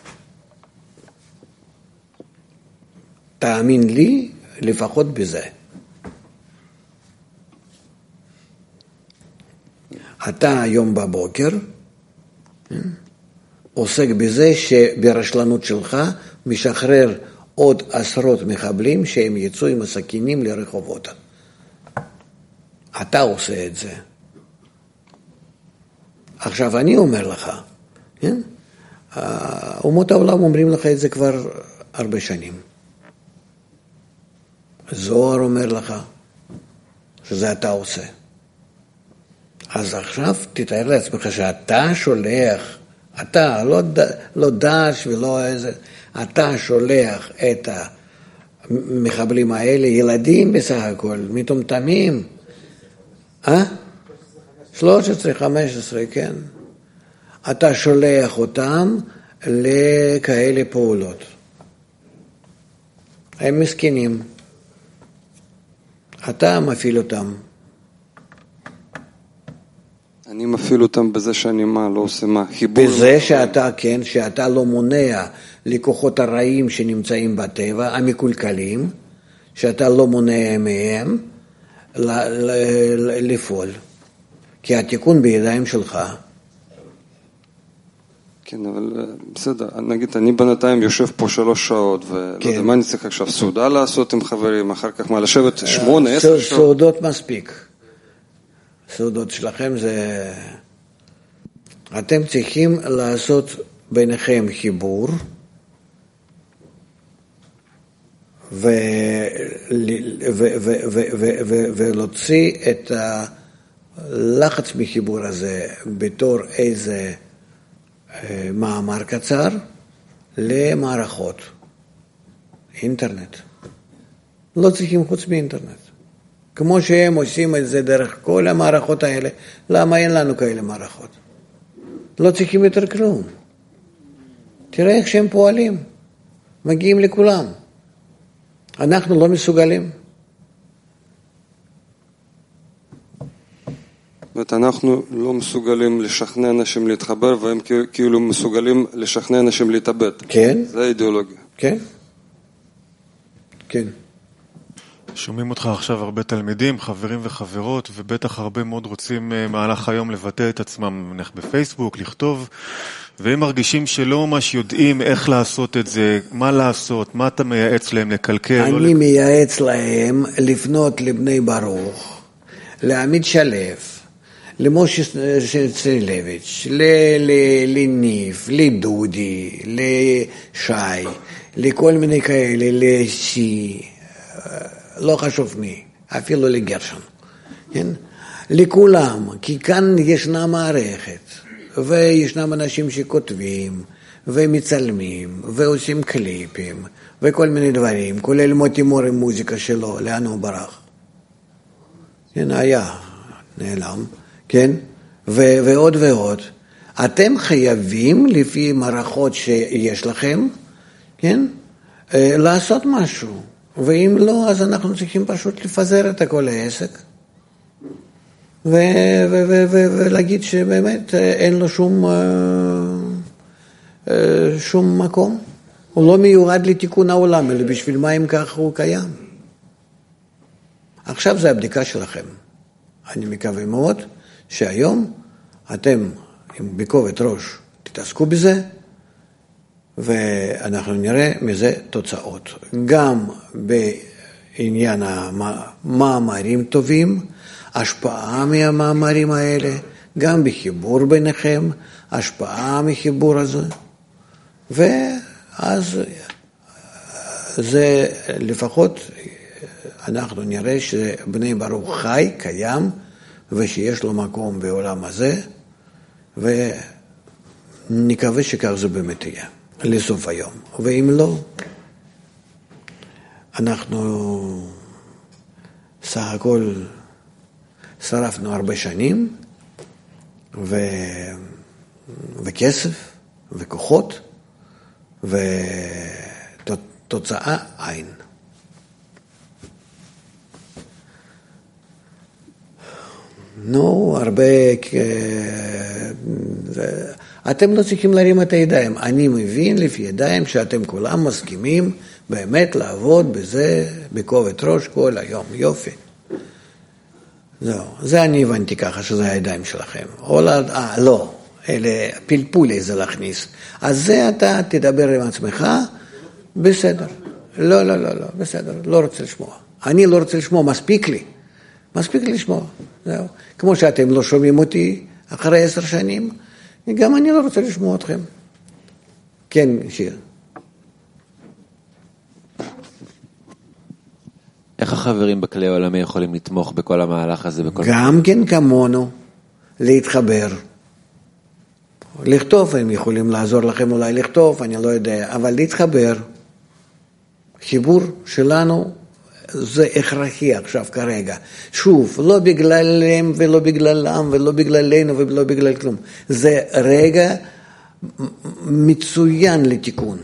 תאמין לי, לפחות בזה. אתה היום בבוקר עוסק בזה שברשלנות שלך משחרר עוד עשרות מחבלים שהם יצאו עם הסכינים לרחובות. אתה עושה את זה. עכשיו אני אומר לך, כן? אומות העולם אומרים לך את זה כבר הרבה שנים. זוהר אומר לך שזה אתה עושה. אז עכשיו תתאר לעצמך שאתה שולח, אתה, לא דש ולא איזה, אתה שולח את המחבלים האלה, ילדים בסך הכל, מטומטמים. 13, 15, כן. אתה שולח אותם לכאלה פעולות. הם מסכנים. אתה מפעיל אותם. אני מפעיל אותם בזה שאני לא עושה מה, חיבור. בזה שאתה, כן, שאתה לא מונע לכוחות הרעים שנמצאים בטבע, המקולקלים, שאתה לא מונע מהם לפעול. כי התיקון בידיים שלך. כן, אבל בסדר, נגיד, אני בינתיים יושב פה 3 שעות, ולא יודע, מה אני צריך עכשיו, סעודה לעשות עם חברים, אחר כך מה, לשבת 8-10 שעות? סעודות מספיק. סעודות שלכם זה... אתם צריכים לעשות ביניכם חיבור, ולהוציא את הלחץ מחיבור הזה בתור איזה מאמר קצר למערכות. אינטרנט. לא צריכים חוץ מאינטרנט. כמו שהם עושים את זה דרך כל המערכות האלה, למה אין לנו כאלה מערכות? לא צריכים יותר כלום. תראה איך שהם פועלים. מגיעים לכולם. אנחנו לא מסוגלים. אנחנו לא מסוגלים לשכנע אנשים להתחבר, והם כאילו מסוגלים לשכנע אנשים להתאבד. כן. זה האידיאולוגיה. כן. כן. שומעים אותך עכשיו הרבה תלמידים, חברים וחברות, ובטח הרבה מאוד רוצים מהלך היום לבטא את עצמם, נלך בפייסבוק, לכתוב, והם מרגישים שלא ממש יודעים איך לעשות את זה, מה לעשות, מה אתה מייעץ להם לקלקל. אני מייעץ להם לפנות לבני ברוך, לעמית שלב, למשה צרילביץ', לניף, לדודי, לשי, לכל מיני כאלה, לשי, לא חשוב מי, אפילו לגרשון, כן? לכולם, כי כאן ישנה מערכת, וישנם אנשים שכותבים, ומצלמים, ועושים קליפים, וכל מיני דברים, כולל מוטי מור עם מוזיקה שלו, לאן הוא ברח? כן, היה, נעלם, כן? ועוד ועוד. אתם חייבים, לפי מערכות שיש לכם, כן? לעשות משהו. ואם לא, אז אנחנו צריכים פשוט לפזר את כל העסק, ולהגיד שבאמת אין לו שום מקום. הוא לא מיועד לתיקון העולם, אלא בשביל מה אם כך הוא קיים. עכשיו זה הבדיקה שלכם. אני מקווה מאוד שהיום אתם עם בכובד ראש תתעסקו בזה, ואנחנו נראה מזה תוצאות. גם בעניין המאמרים טובים, השפעה מהמאמרים האלה, גם בחיבור ביניכם, השפעה מחיבור הזה, ואז זה לפחות אנחנו נראה שבני ברוך חי, קיים, ושיש לו מקום בעולם הזה, ונקווה שכך זה באמת יהיה. לסוף היום. ואם לא, אנחנו סך הכל שרפנו הרבה שנים, וכסף, וכוחות, ותוצאה אין. נו, הרבה... אתם לא צריכים להרים את הידיים. אני מבין לפי ידיים שאתם כולם מסכימים באמת לעבוד בזה בכובד ראש כל היום. יופי. זהו. זה אני הבנתי ככה שזה הידיים שלכם. לא. אלה פלפולי זה להכניס. אז זה אתה תדבר עם עצמך, בסדר. לא, בסדר. לא רוצה לשמוע. אני לא רוצה לשמוע, מספיק לי. מספיק לי לשמוע. זהו. כמו שאתם לא שומעים אותי אחרי 10 שנים, גם אני לא רוצה לשמוע אתכם. כן, שיר. איך החברים בכלי העולמי יכולים לתמוך בכל המהלך הזה? גם כן כמונו, להתחבר. לכתוב, הם יכולים לעזור לכם אולי לכתוב, אני לא יודע, אבל להתחבר. חיבור שלנו זה הכרחי עכשיו כרגע. שוב, לא בגללם ולא בגללם ולא בגללנו ולא בגלל כלום. זה רגע מצוין לתיקון.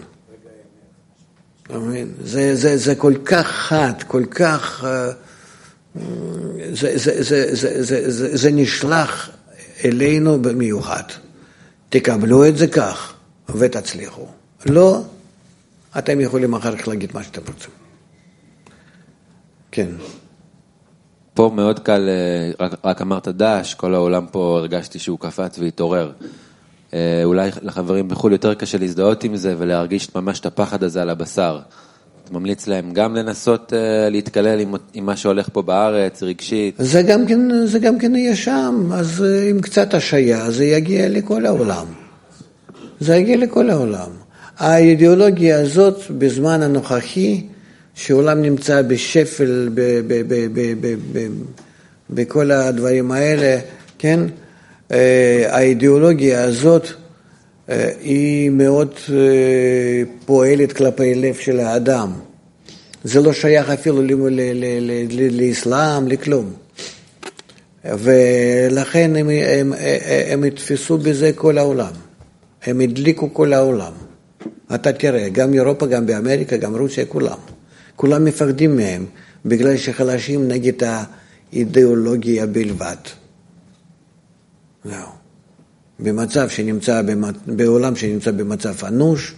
זה כל כך חד, כל כך... זה נשלח אלינו במיוחד. תקבלו את זה כך ותצליחו. לא, אתם יכולים אחר כך להגיד מה שאתם רוצים. כן. פה מאוד קל, רק אמרת דש, כל העולם פה הרגשתי שהוא קפץ והתעורר. אולי לחברים בחול יותר קשה להזדהות עם זה ולהרגיש ממש את הפחד הזה על הבשר. אתה ממליץ להם גם לנסות להתקלל עם מה שהולך פה בארץ, רגשית. זה גם כן יהיה שם, אז עם קצת השעיה זה יגיע לכל העולם. זה יגיע לכל העולם. האידיאולוגיה הזאת בזמן הנוכחי, שהעולם נמצא בשפל, בכל הדברים האלה, כן? האידיאולוגיה הזאת היא מאוד פועלת כלפי לב של האדם. זה לא שייך אפילו לאסלאם, לכלום. ולכן הם התפסו בזה כל העולם. הם הדליקו כל העולם. אתה תראה, גם אירופה, גם באמריקה, גם רוסיה, כולם מפחדים מהם, בגלל שחלשים נגד האידיאולוגיה בלבד. זהו. במצב שנמצא, בעולם שנמצא במצב אנוש,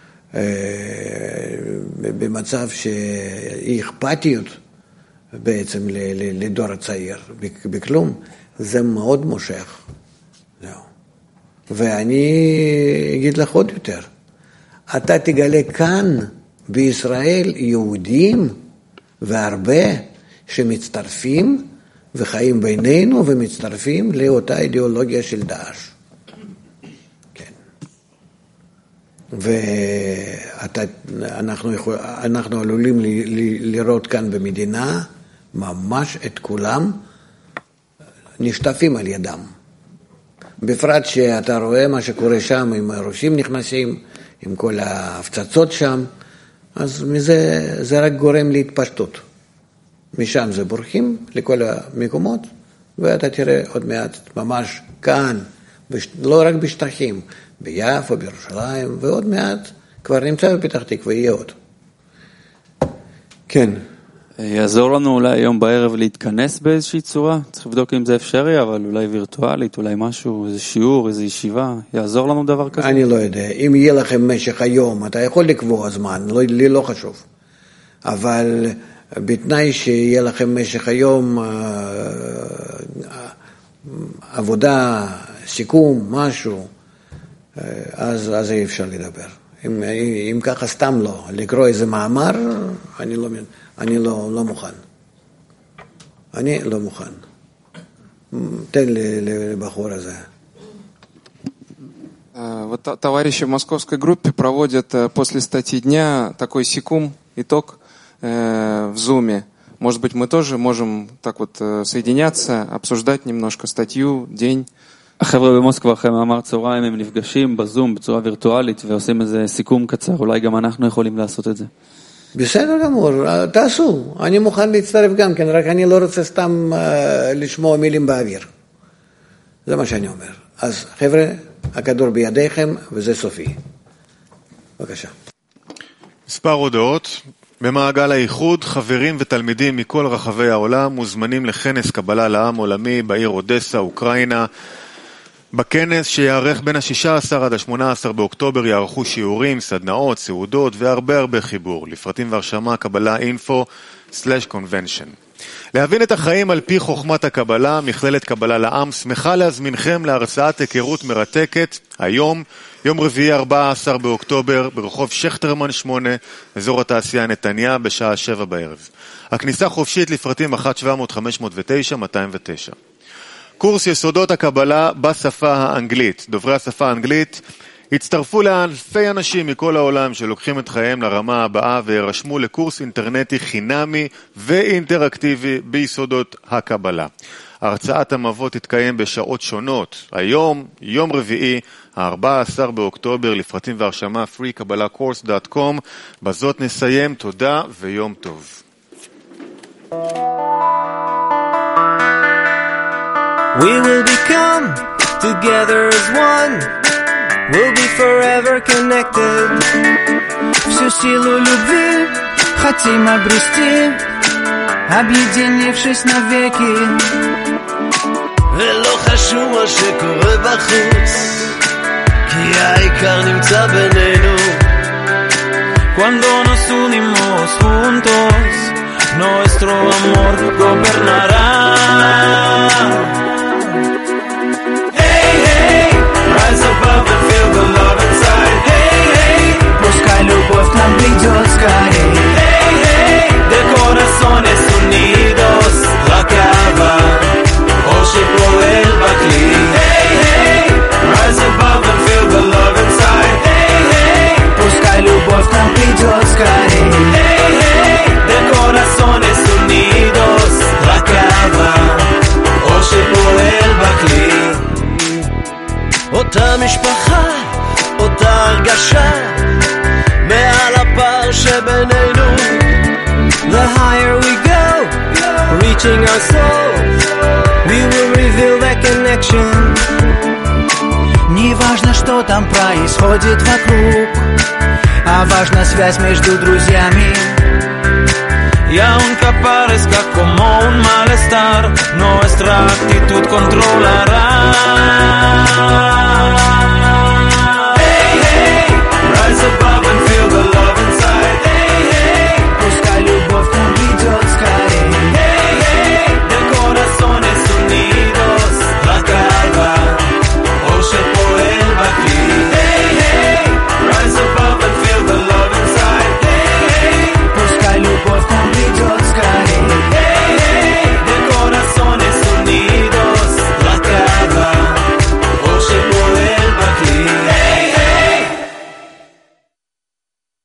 במצב שאי אכפתיות בעצם לדור הצעיר, בכלום, זה מאוד מושך. זהו. ואני אגיד לך עוד יותר, אתה תגלה כאן בישראל יהודים והרבה שמצטרפים וחיים בינינו ומצטרפים לאותה אידיאולוגיה של דאעש. כן. ואנחנו עלולים לראות כאן במדינה ממש את כולם נשטפים על ידם. בפרט שאתה רואה מה שקורה שם, עם הרוסים נכנסים, עם כל ההפצצות שם, אז מזה זה רק גורם להתפשטות. משם זה בורחים לכל המקומות, ואתה תראה עוד מעט ממש כאן, לא רק בשטחים, ביפו, בירושלים, ועוד מעט כבר נמצא בפתח תקווה, יהיה עוד. כן. יעזור לנו אולי היום בערב להתכנס באיזושהי צורה, צריך לבדוק אם זה אפשרי, אבל אולי וירטואלית, אולי משהו, איזה שיעור, איזו ישיבה, יעזור לנו דבר כזה? אני לא יודע, אם יהיה לכם משך היום, אתה יכול לקבוע זמן, לי לא חשוב, אבל בתנאי שיהיה לכם משך היום עבודה, סיכום, משהו, אז אי אפשר לדבר. אם ככה סתם לא, לקרוא איזה מאמר, אני לא מוכן. אני לא מוכן. תן לבחור הזה. Вот товарищи в московской группе проводят после статьи дня такой секунд, итог в Zoom. Может быть, мы тоже можем так вот соединяться, обсуждать немножко статью, день. החבר'ה במוסקבה אחרי מאמר צהריים הם נפגשים בזום בצורה וירטואלית ועושים איזה סיכום קצר, אולי גם אנחנו יכולים לעשות את זה. בסדר גמור, תעשו, אני מוכן להצטרף גם כן, רק אני לא רוצה סתם לשמוע מילים באוויר. זה מה שאני אומר. אז חבר'ה, הכדור בידיכם וזה סופי. בבקשה. מספר הודעות. במעגל האיחוד, חברים ותלמידים מכל רחבי העולם מוזמנים לכנס קבלה לעם עולמי בעיר אודסה, אוקראינה. בכנס שיערך בין ה-16 עד ה-18 באוקטובר יערכו שיעורים, סדנאות, סעודות והרבה חיבור. לפרטים והרשמה קבלה info/convention. להבין את החיים על פי חוכמת הקבלה, מכללת קבלה לעם שמחה להזמינכם להרצאת היכרות מרתקת היום, יום רביעי 14 באוקטובר ברחוב שכטרמן 8, אזור התעשייה נתניה בשעה 7 בערב. הכניסה חופשית, לפרטים 1-700-509-209. קורס יסודות הקבלה בשפה האנגלית. דוברי השפה האנגלית הצטרפו לאלפי אנשים מכל העולם שלוקחים את חייהם לרמה הבאה וירשמו לקורס אינטרנטי חינמי ואינטראקטיבי ביסודות הקבלה. הרצאת המבוא תתקיים בשעות שונות. היום, יום רביעי, 14 באוקטובר, לפרטים והרשמה freekabalacourse.com. בזאת נסיים, תודה ויום טוב. We will become together as one. We'll be forever connected. Всю силу любви хотим обрести, объединившись навеки. ולא חשוב מה שקורה בחוץ, כי העיקר נמצא בינינו. Cuando nos unimos juntos, nuestro amor gobernará. Hey, hey, rise above and feel the love inside. Hey, hey, пускай любовь к нам придет скорей. Hey, hey, de corazones unidos, la cava, oye por el bacli. Hey, hey, rise above and feel the love inside. Hey, hey, пускай любовь к нам придет скорей. Hey, hey, de corazones unidos, la cava, oye por el bacli. אותה משפחה, אותה הרגשה, מעל הפער שבינינו. The higher we go, reaching our soul, we will reveal that connection. Не важно, что там происходит вокруг, а важна связь между друзьями. Y aunque parezca como un malestar, nuestra actitud controlará.